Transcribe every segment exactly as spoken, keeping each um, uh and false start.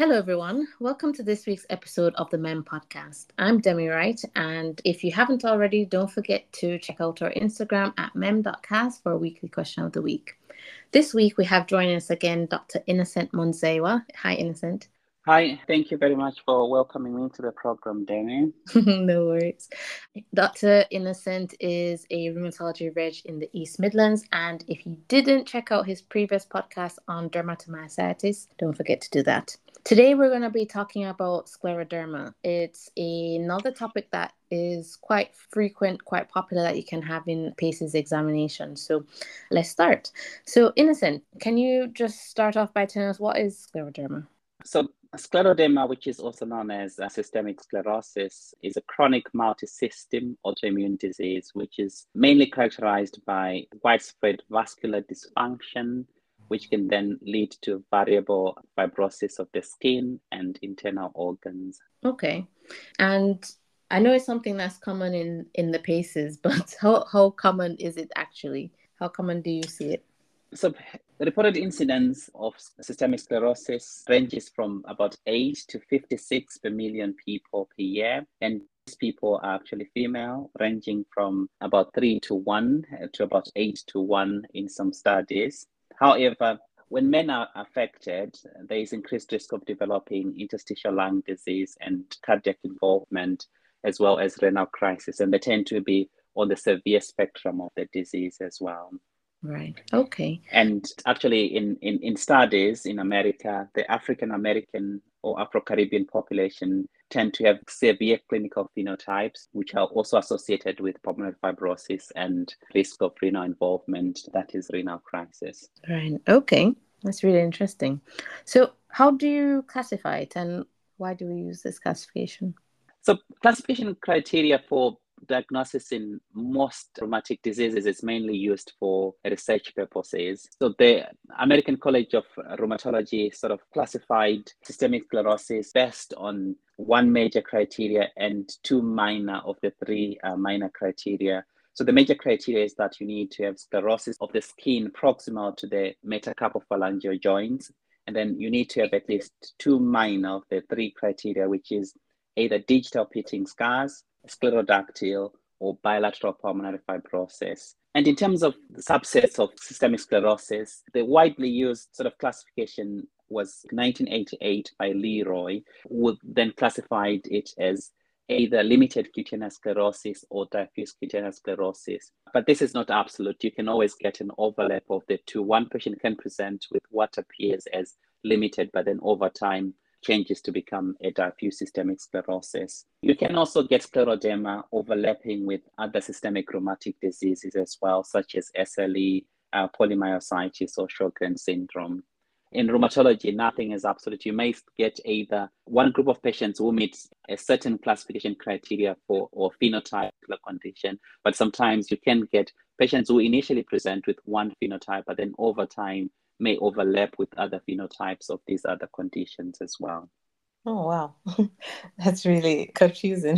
Hello, everyone. Welcome to this week's episode of the MEM podcast. I'm Demi Wright, and if you haven't already, don't forget to check out our Instagram at mem dot cast for a weekly question of the week. This week, we have joining us again Doctor Innocent Monzewa. Hi, Innocent. Hi, thank you very much for welcoming me to the program, Demi. No worries. Doctor Innocent is a rheumatology reg in the East Midlands, and if you didn't check out his previous podcast on dermatomyositis, don't forget to do that. Today, we're going to be talking about scleroderma. It's another topic that is quite frequent, quite popular that you can have in PACES examination. So let's start. So, Innocent, can you just start off by telling us what is scleroderma? So, scleroderma, which is also known as uh, systemic sclerosis, is a chronic multi-system autoimmune disease, which is mainly characterized by widespread vascular dysfunction, which can then lead to variable fibrosis of the skin and internal organs. Okay. And I know it's something that's common in, in the PACES, but how, how common is it actually? How common do you see it? So the reported incidence of systemic sclerosis ranges from about eight to fifty-six per million people per year. And these people are actually female, ranging from about three to one to about eight to one in some studies. However, when men are affected, there is increased risk of developing interstitial lung disease and cardiac involvement, as well as renal crisis. And they tend to be on the severe spectrum of the disease as well. Right. Okay. And actually, in, in, in studies in America, the African American or Afro-Caribbean population tend to have severe clinical phenotypes, which are also associated with pulmonary fibrosis and risk of renal involvement, that is renal crisis. Right. Okay. That's really interesting. So how do you classify it, and why do we use this classification? So classification criteria for diagnosis in most rheumatic diseases is mainly used for research purposes. So the American College of Rheumatology sort of classified systemic sclerosis based on one major criteria and two minor of the three uh, minor criteria. So the major criteria is that you need to have sclerosis of the skin proximal to the metacarpophalangeal joints. And then you need to have at least two minor of the three criteria, which is either digital pitting scars, sclerodactyl, or bilateral pulmonary fibrosis. And in terms of the subsets of systemic sclerosis, the widely used sort of classification was nineteen eighty-eight by Leroy, who then classified it as either limited cutaneous sclerosis or diffuse cutaneous sclerosis. But this is not absolute. You can always get an overlap of the two. One patient can present with what appears as limited, but then over time, changes to become a diffuse systemic sclerosis. You can also get scleroderma overlapping with other systemic rheumatic diseases as well, such as S L E, uh, polymyositis, or Sjogren's syndrome. In rheumatology, nothing is absolute. You may get either one group of patients who meet a certain classification criteria for or phenotype condition, but sometimes you can get patients who initially present with one phenotype, but then over time may overlap with other phenotypes of these other conditions as well. Oh, wow. That's really confusing.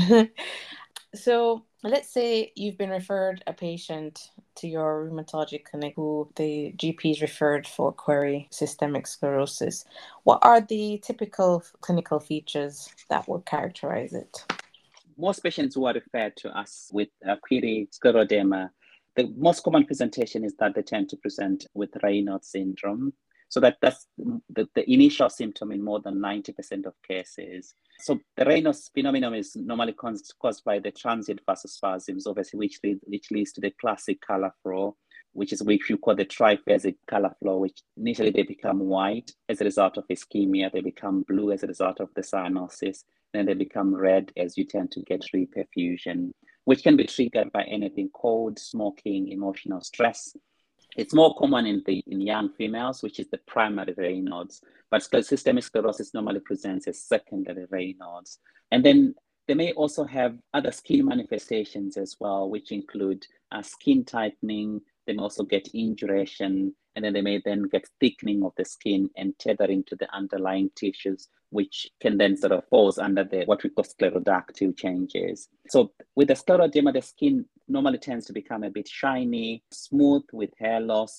So let's say you've been referred a patient to your rheumatology clinic who the G P is referred for query systemic sclerosis. What are the typical clinical features that would characterize it? Most patients who are referred to us with uh, query scleroderma, the most common presentation is that they tend to present with Raynaud's syndrome. So that, that's the, the initial symptom in more than ninety percent of cases. So the Raynaud's phenomenon is normally caused, caused by the transient vasospasms, obviously, which, lead, which leads to the classic color flow, which is which you call the triphasic color flow, which initially they become white as a result of ischemia, they become blue as a result of the cyanosis, then they become red as you tend to get reperfusion, which can be triggered by anything cold, smoking, emotional stress. It's more common in the in young females, which is the primary Raynaud's, but systemic sclerosis normally presents as secondary Raynaud's. And then they may also have other skin manifestations as well, which include uh, skin tightening. They may also get induration, and then they may then get thickening of the skin and tethering to the underlying tissues, which can then sort of falls under the what we call sclerodactyl changes. So with the scleroderma, the skin normally tends to become a bit shiny, smooth with hair loss,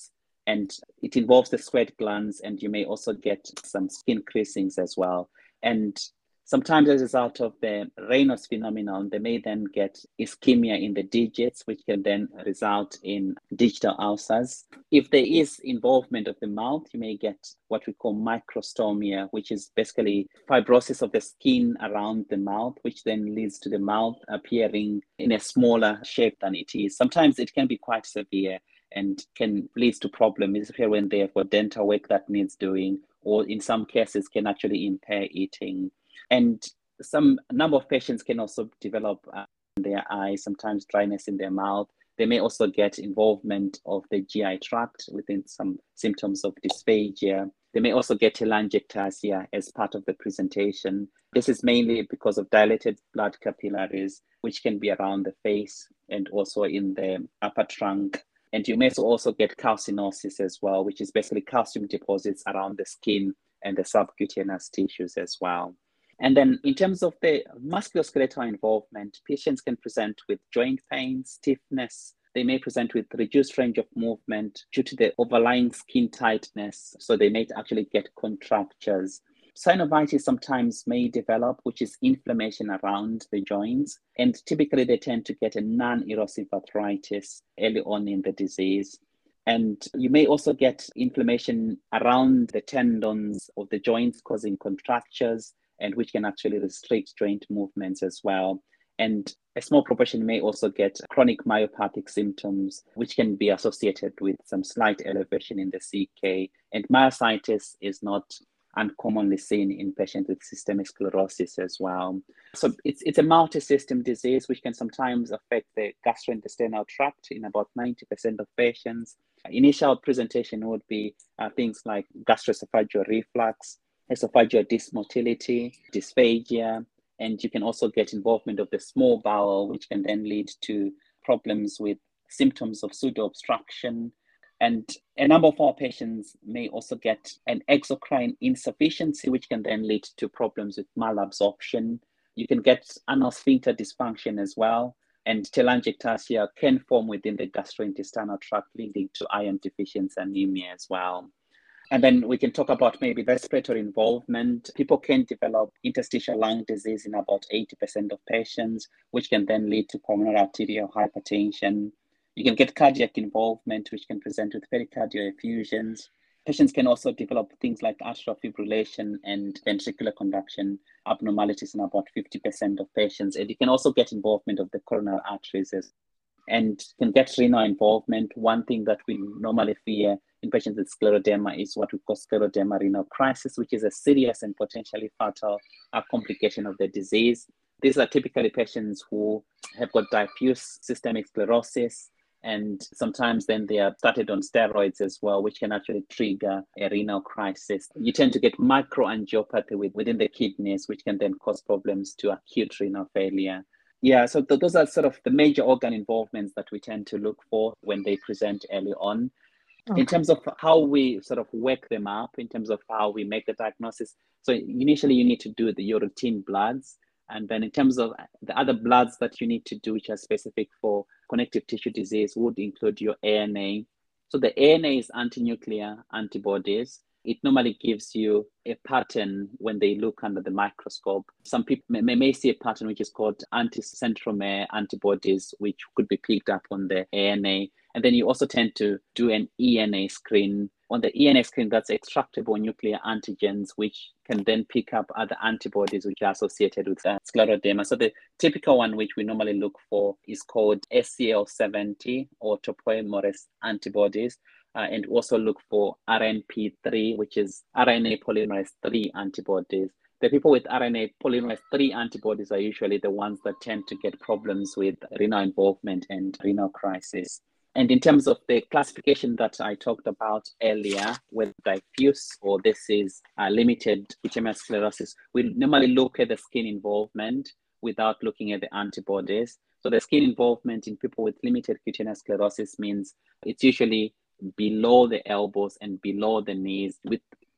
and it involves the sweat glands, and you may also get some skin creasings as well. And sometimes as a result of the Raynaud's phenomenon, they may then get ischemia in the digits, which can then result in digital ulcers. If there is involvement of the mouth, you may get what we call microstomia, which is basically fibrosis of the skin around the mouth, which then leads to the mouth appearing in a smaller shape than it is. Sometimes it can be quite severe and can lead to problems when they have got dental work that needs doing, or in some cases can actually impair eating. And some number of patients can also develop uh, in their eyes, sometimes dryness in their mouth. They may also get involvement of the G I tract within some symptoms of dysphagia. They may also get telangiectasia as part of the presentation. This is mainly because of dilated blood capillaries, which can be around the face and also in the upper trunk. And you may also get calcinosis as well, which is basically calcium deposits around the skin and the subcutaneous tissues as well. And then in terms of the musculoskeletal involvement, patients can present with joint pain, stiffness. They may present with reduced range of movement due to the overlying skin tightness. So they may actually get contractures. Synovitis sometimes may develop, which is inflammation around the joints. And typically they tend to get a non-erosive arthritis early on in the disease. And you may also get inflammation around the tendons of the joints, causing contractures, and which can actually restrict joint movements as well. And a small proportion may also get chronic myopathic symptoms, which can be associated with some slight elevation in the C K. And myositis is not uncommonly seen in patients with systemic sclerosis as well. So it's, it's a multi-system disease, which can sometimes affect the gastrointestinal tract in about ninety percent of patients. Initial presentation would be uh, things like gastroesophageal reflux, esophageal dysmotility, dysphagia, and you can also get involvement of the small bowel, which can then lead to problems with symptoms of pseudo-obstruction. And a number of our patients may also get an exocrine insufficiency, which can then lead to problems with malabsorption. You can get anal sphincter dysfunction as well. And telangiectasia can form within the gastrointestinal tract, leading to iron deficiency anemia as well. And then we can talk about maybe respiratory involvement. People can develop interstitial lung disease in about eighty percent of patients, which can then lead to pulmonary arterial hypertension. You can get cardiac involvement, which can present with pericardial effusions. Patients can also develop things like atrial fibrillation and ventricular conduction abnormalities in about fifty percent of patients. And you can also get involvement of the coronary arteries and can get renal involvement. One thing that we normally fear in patients with scleroderma is what we call scleroderma renal crisis, which is a serious and potentially fatal uh, complication of the disease. These are typically patients who have got diffuse systemic sclerosis, and sometimes then they are started on steroids as well, which can actually trigger a renal crisis. You tend to get microangiopathy with, within the kidneys, which can then cause problems to acute renal failure. Yeah, so th- those are sort of the major organ involvements that we tend to look for when they present early on. Okay. In terms of how we sort of work them up, in terms of how we make the diagnosis. So initially you need to do the, your routine bloods. And then in terms of the other bloods that you need to do, which are specific for connective tissue disease, would include your A N A. So the A N A is anti-nuclear antibodies. It normally gives you a pattern when they look under the microscope. Some people may, may see a pattern which is called anti-centromere antibodies, which could be picked up on the A N A. And then you also tend to do an E N A screen. On the E N A screen, that's extractable nuclear antigens, which can then pick up other antibodies which are associated with uh, scleroderma. So the typical one which we normally look for is called S C L seventy or topoisomerase antibodies. Uh, and also look for R N P three, which is R N A polymerase three antibodies. The people with R N A polymerase three antibodies are usually the ones that tend to get problems with renal involvement and renal crisis. And in terms of the classification that I talked about earlier, with diffuse or this is uh, limited cutaneous sclerosis, we normally look at the skin involvement without looking at the antibodies. So the skin involvement in people with limited cutaneous sclerosis means it's usually below the elbows and below the knees, with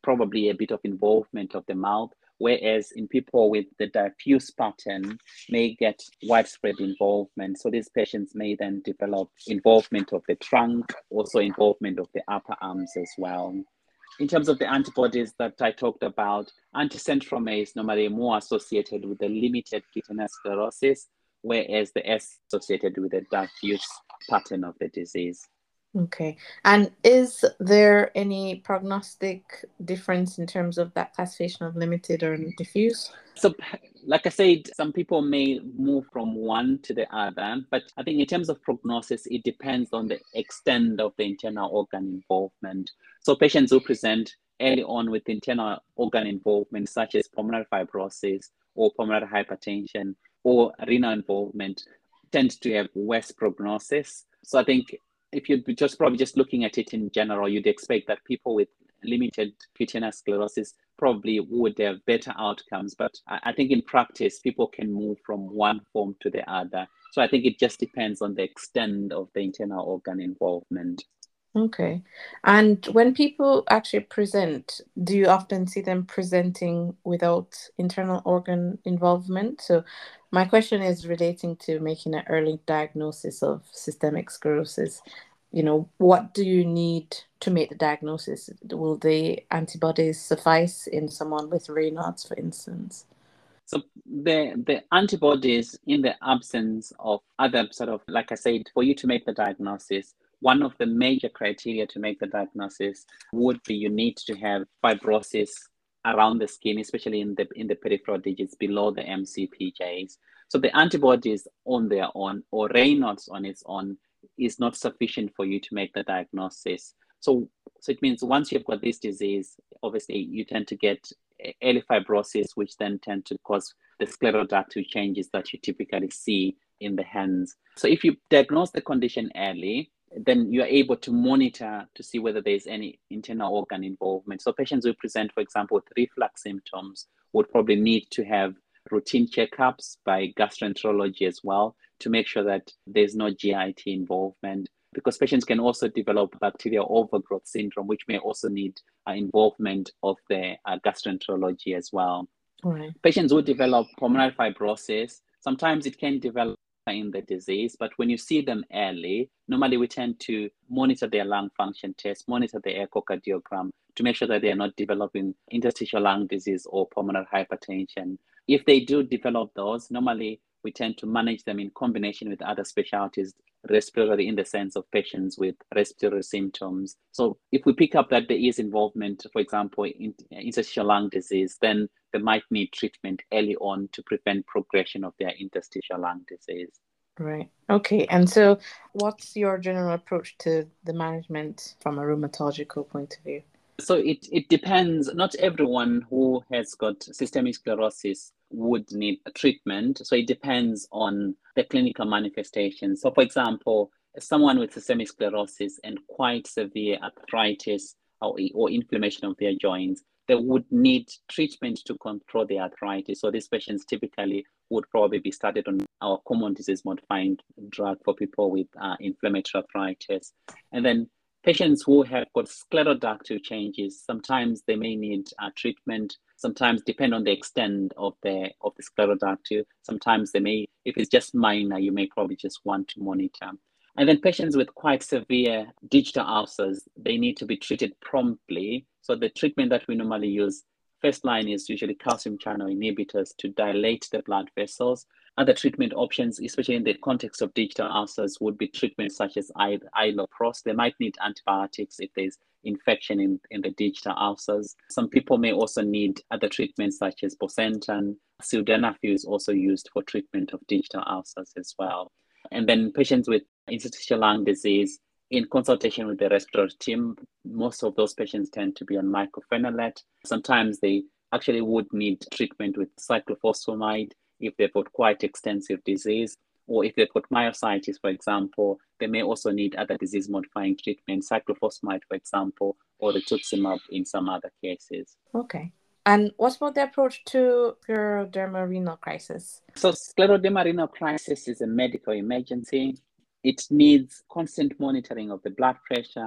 probably a bit of involvement of the mouth, whereas in people with the diffuse pattern may get widespread involvement. So these patients may then develop involvement of the trunk, also involvement of the upper arms as well. In terms of the antibodies that I talked about, anticentromere is normally more associated with the limited cutaneous sclerosis, whereas the S associated with the diffuse pattern of the disease. Okay. And is there any prognostic difference in terms of that classification of limited or diffuse? So, like I said, some people may move from one to the other, but I think in terms of prognosis, it depends on the extent of the internal organ involvement. So patients who present early on with internal organ involvement, such as pulmonary fibrosis or pulmonary hypertension or renal involvement, tend to have worse prognosis. So I think if you're just probably just looking at it in general, you'd expect that people with limited cutaneous sclerosis probably would have better outcomes. But I think in practice, people can move from one form to the other. So I think it just depends on the extent of the internal organ involvement. Okay. And when people actually present, do you often see them presenting without internal organ involvement? So my question is relating to making an early diagnosis of systemic sclerosis. You know, what do you need to make the diagnosis? Will the antibodies suffice in someone with Raynaud's, for instance? So the, the antibodies, in the absence of other sort of, like I said, for you to make the diagnosis, one of the major criteria to make the diagnosis would be you need to have fibrosis around the skin, especially in the in the peripheral digits below the M C P Js. So the antibodies on their own or Raynaud's on its own is not sufficient for you to make the diagnosis. So, so it means once you've got this disease, obviously you tend to get early fibrosis, which then tend to cause the scleroductive changes that you typically see in the hands. So if you diagnose the condition early, then you're able to monitor to see whether there's any internal organ involvement. So patients who present, for example, with reflux symptoms would probably need to have routine checkups by gastroenterology as well to make sure that there's no G I T involvement, because patients can also develop bacterial overgrowth syndrome, which may also need uh, involvement of the uh, gastroenterology as well. Right. Patients who develop pulmonary fibrosis, sometimes it can develop in the disease, but when you see them early, normally we tend to monitor their lung function test, monitor the echocardiogram to make sure that they are not developing interstitial lung disease or pulmonary hypertension. If they do develop those, normally we tend to manage them in combination with other specialties, respiratory, in the sense of patients with respiratory symptoms. So if we pick up that there is involvement, for example, in interstitial lung disease, then they might need treatment early on to prevent progression of their interstitial lung disease. Right. Okay. And so what's your general approach to the management from a rheumatological point of view? So it, it depends. Not everyone who has got systemic sclerosis would need a treatment. So it depends on the clinical manifestation. So for example, someone with systemic sclerosis and quite severe arthritis or, or inflammation of their joints, they would need treatment to control the arthritis. So these patients typically would probably be started on our common disease modifying drug for people with uh, inflammatory arthritis. And then patients who have got scleroductive changes, sometimes they may need uh, treatment, sometimes depend on the extent of the of the scleroductive. Sometimes they may, if it's just minor, you may probably just want to monitor. And then patients with quite severe digital ulcers, they need to be treated promptly. So the treatment that we normally use, first line is usually calcium channel inhibitors to dilate the blood vessels. Other treatment options, especially in the context of digital ulcers, would be treatments such as iloprost. They might need antibiotics if there's infection in, in the digital ulcers. Some people may also need other treatments such as bosentan. Sildenafil is also used for treatment of digital ulcers as well. And then patients with interstitial lung disease, in consultation with the respiratory team, most of those patients tend to be on mycophenolate. Sometimes they actually would need treatment with cyclophosphamide if they've got quite extensive disease, or if they've got myositis, for example, they may also need other disease-modifying treatment, cyclophosphamide, for example, or rituximab in some other cases. Okay. And what about the approach to scleroderma renal crisis? So scleroderma renal crisis is a medical emergency. It needs constant monitoring of the blood pressure,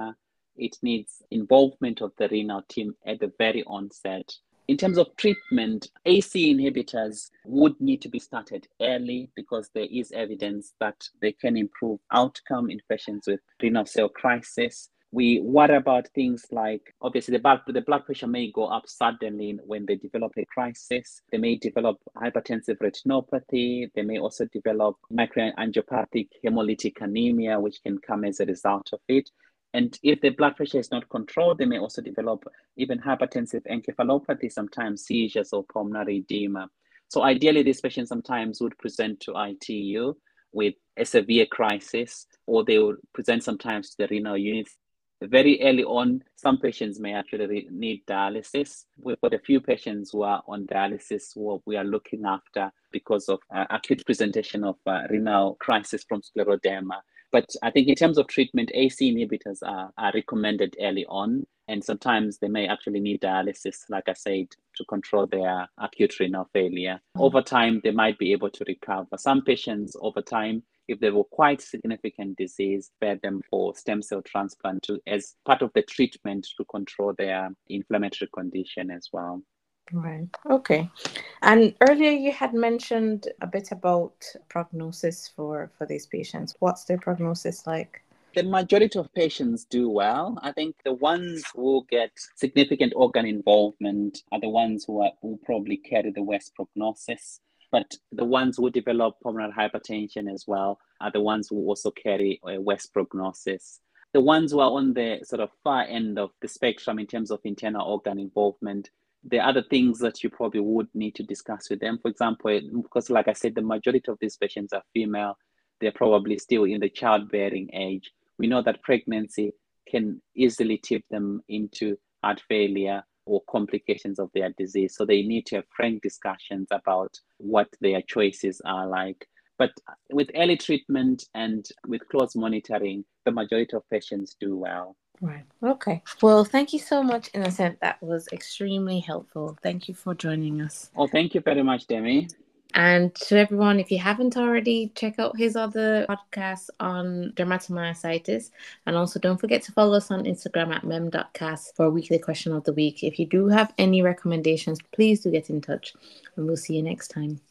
it needs involvement of the renal team at the very onset. In terms of treatment, A C inhibitors would need to be started early because there is evidence that they can improve outcome in patients with renal cell crisis. We worry about things like, obviously, the blood, the blood pressure may go up suddenly when they develop a crisis. They may develop hypertensive retinopathy. They may also develop microangiopathic hemolytic anemia, which can come as a result of it. And if the blood pressure is not controlled, they may also develop even hypertensive encephalopathy, sometimes seizures or pulmonary edema. So ideally, these patients sometimes would present to I T U with a severe crisis, or they would present sometimes to the renal units. Very early on, some patients may actually need dialysis. We've got a few patients who are on dialysis who we are looking after because of uh, acute presentation of uh, renal crisis from scleroderma. But I think in terms of treatment, A C inhibitors are, are recommended early on, and sometimes they may actually need dialysis, like I said, to control their acute renal failure. Over time, they might be able to recover. Some patients, over time, if they were quite significant disease, spare them for stem cell transplant to, as part of the treatment to control their inflammatory condition as well. Right. Okay. And earlier you had mentioned a bit about prognosis for, for these patients. What's their prognosis like? The majority of patients do well. I think the ones who get significant organ involvement are the ones who, are, who probably carry the worst prognosis. But the ones who develop pulmonary hypertension as well are the ones who also carry a worse prognosis. The ones who are on the sort of far end of the spectrum in terms of internal organ involvement, there are other things that you probably would need to discuss with them. For example, because like I said, the majority of these patients are female, they're probably still in the childbearing age. We know that pregnancy can easily tip them into heart failure or complications of their disease. So they need to have frank discussions about what their choices are like. But with early treatment and with close monitoring, the majority of patients do well. Right. Okay. Well, thank you so much, Innocent. That was extremely helpful. Thank you for joining us. Oh, thank you very much, Demi. And to everyone, if you haven't already, check out his other podcasts on dermatomyositis. And also don't forget to follow us on Instagram at mem dot cast for a weekly question of the week. If you do have any recommendations, please do get in touch. And we'll see you next time.